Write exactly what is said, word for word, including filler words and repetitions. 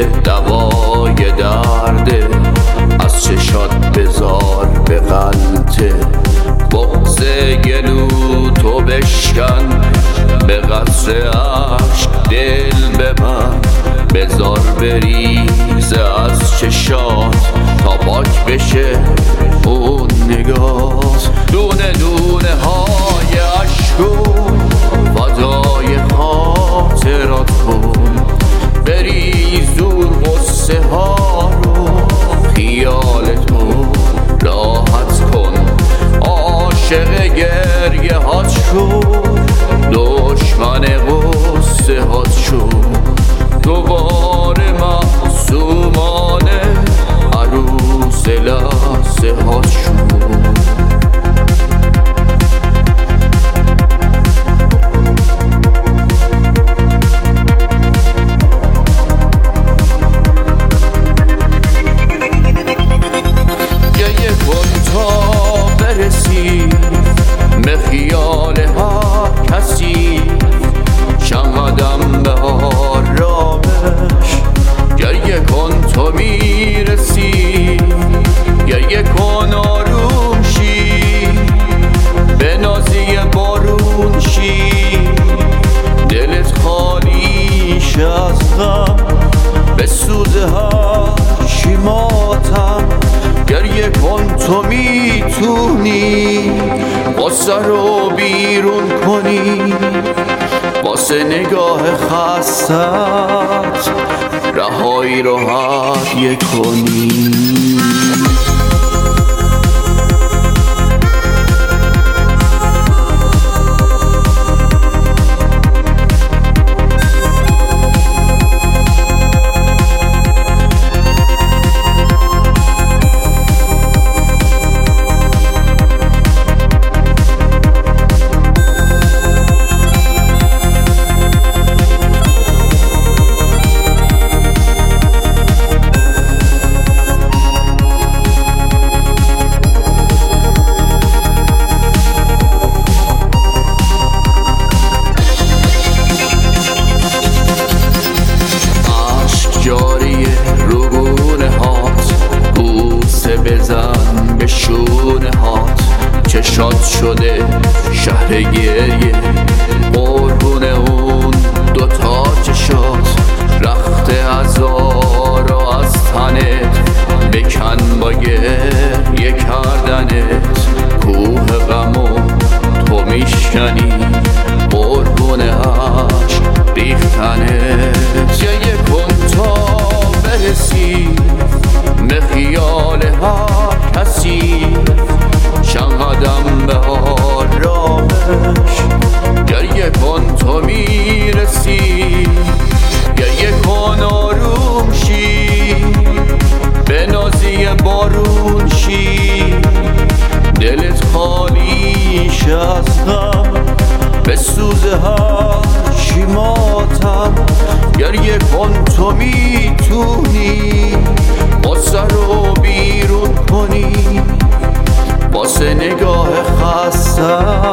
دوای درده، از چشات بذار به غلطه. بغض گلو تو بشکن، به قطره عشق دل به من بذار بریزه از چشات، تا پاک بشه اون نگات. دونه دونه های عشقو فدای خاطرات کن، بریز دور غصه ها رو، خیالتو راحت کن. عاشق گریه هات شو، دشمن غصه هات شو. دوباره معصومانه عروس لحظه هات شو. به خیال هر کسی چند قدم به آرامش، گریه کن تو میرسی، گریه کن آروم شی، به نازی بارون شی، دلت خالی شه از غم، به سوز هر شیماتم. گریه کن تو میتونی غصه رو بیرون کنی، واسه نگاه خستت رهایی رو هدیه کنی. بزن به شونه هات، چشات شده شهر گریه، قربون اون دوتا چشات. رخت هزار و از تنت بکن با گریه کردنت، کوه غمو تو میشکنی قربون عشق ریختنت. گریه کن تا برسی به خیال هر کسی چند قدم به آرامش، گریه کن تو میرسی، گریه کن آروم شی، به نازی بارون شی، دلت خالی شه از غم، به سوز هر شیماتم. گریه کن تو میتونی غصه رو بیرون کنی، واسه نگاه خستم